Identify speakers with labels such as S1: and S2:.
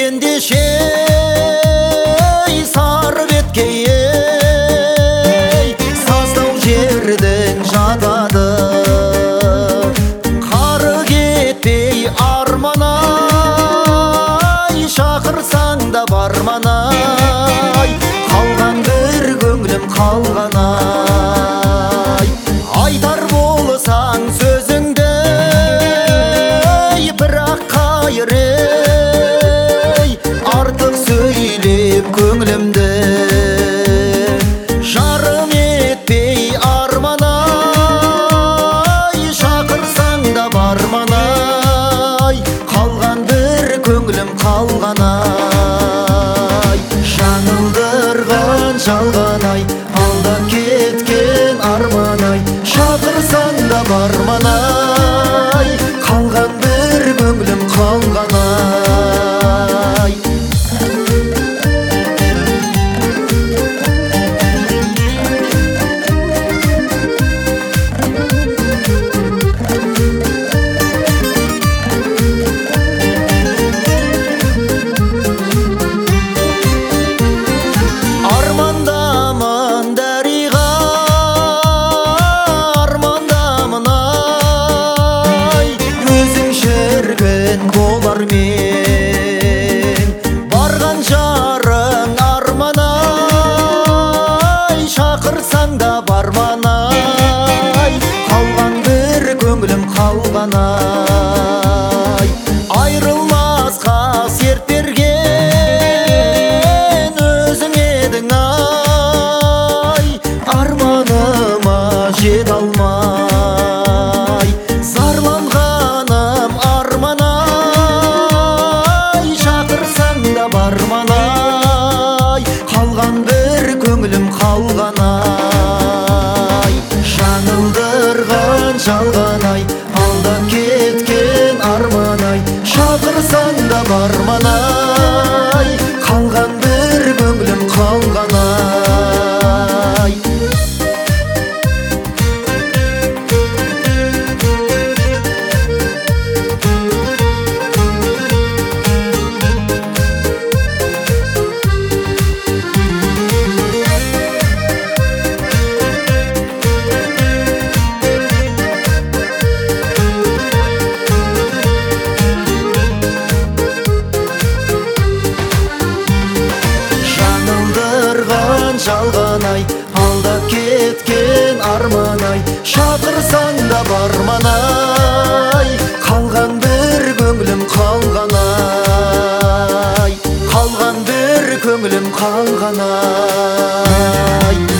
S1: ендеше сары беткей саздау жердің жатады қары кетпей арманай шақырсаң да барманай қалған бір көңілім қалғанай айтар болсаң сөзіңді бірақ қайыр артық сөйлеп көңілімді жарым етпей арманай шақырсаң да барманай қалған бір көңілім қалғанай жаңылдырған жалғанай алдап кеткен арманай шақырсаң да барманай қалған бір көңілім қалғанай армандамын дариға армандамын ай өзің шіркін болар мен барған жарың арманай шақырсаң да барманай қалған бір көңілім қалғанай айрылмасқа серт берген өзің едің ай арманыма жете алмай зарланғаным арманай шақырсаң да барманай қалған бір көңілім қалғанай жаңылдырған жалғанай алдап кеткен арманай шақырсаң да барманай қалған бір көңілім қалғанай жалғанай алдап кеткен арманай шақырсаң да барманай қалған бір көңілім қалғанай қалған бір көңілім қалғанай